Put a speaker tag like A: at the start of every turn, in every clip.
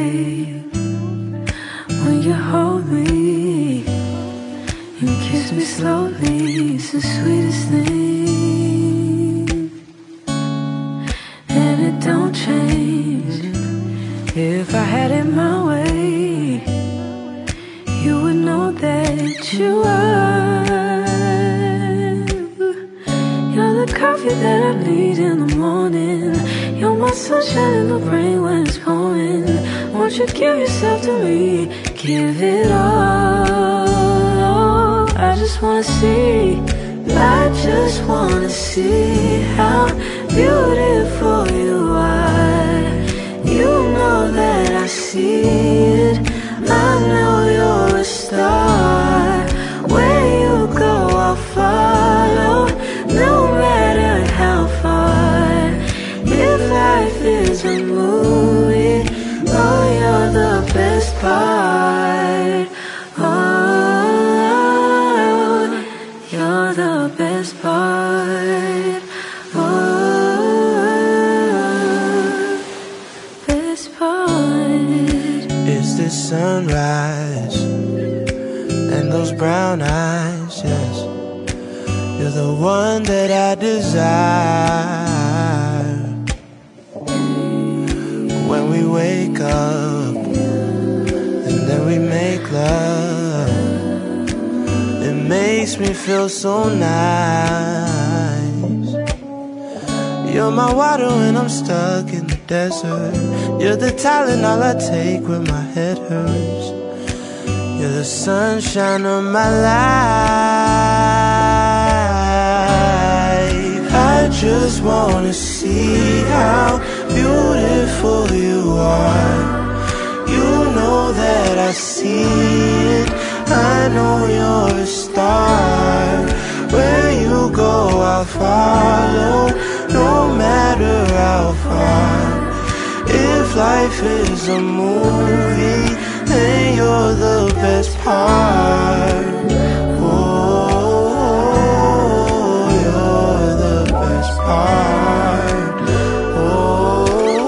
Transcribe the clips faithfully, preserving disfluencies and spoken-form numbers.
A: fade when you hold me and kiss me slowly. It's the sweetest thing, and it don't change. If I had it my way, you would know that you are. You're the coffee that I need in the morning. You're my sunshine in the rain when it's pouring. Won't you give yourself to me? Give it all. I just wanna see, I just wanna see how beautiful you are. You know that I see it. I know you're a star. Where you go, I'll follow, no matter how far. If life is a movie, oh, you're the best part. Oh, you're the best part. Oh, best part.
B: It's this sunrise and those brown eyes, yes. You're the one that I desire. When we wake up and then we make love, it makes me feel so nice. You're my water when I'm stuck in the desert. You're the Tylenol I take when my head hurts. You're the sunshine of my life. I just wanna see how beautiful you are. You know that I see it. I know you're a star. Where you go, I'll follow, no matter how far. If life is a movie, then you're the best part. Oh, you're the best part. Oh,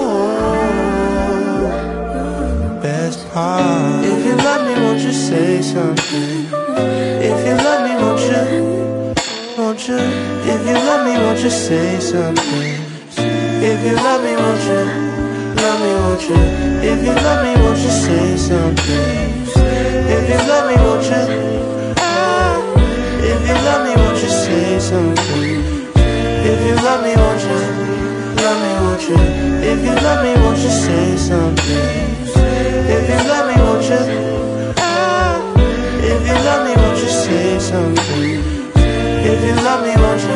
B: best part. If you love me, won't you say something? If you love me, won't you, won't you? If you love me, won't you say something? If you love me, won't you, love me, won't you? If you love me, won't you say something? If you love me, won't you? If you love me, won't you say something? If you love me, won't you, love me, won't you? If you love me, won't you say something? If you love me, won't you? If you love me, won't you say something? If you love me, won't you?